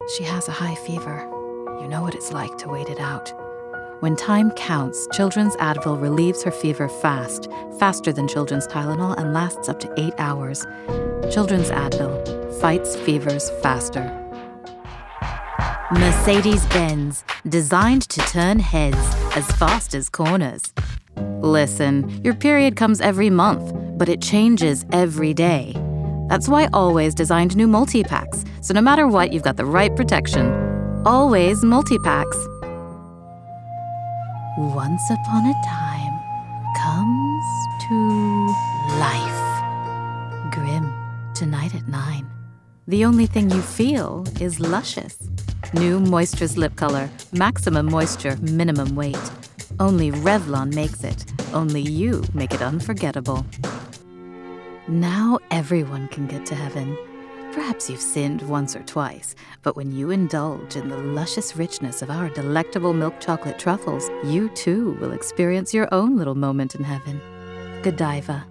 She has a high fever. You know what it's like to wait it out. When time counts, Children's Advil relieves her fever fast, faster than Children's Tylenol, and lasts up to 8 hours. Children's Advil fights fevers faster. Mercedes-Benz, designed to turn heads as fast as corners. Listen, your period comes every month, but it changes every day. That's why Always designed new multi-packs, so no matter what, you've got the right protection. Always multi-packs. Once upon a time comes to life. Grimm, tonight at 9. The only thing you feel is luscious. New Moisture Lip Color, maximum moisture, minimum weight. Only Revlon makes it. Only you make it unforgettable. Now everyone can get to heaven. Perhaps you've sinned once or twice, but when you indulge in the luscious richness of our delectable milk chocolate truffles, you too will experience your own little moment in heaven. Godiva.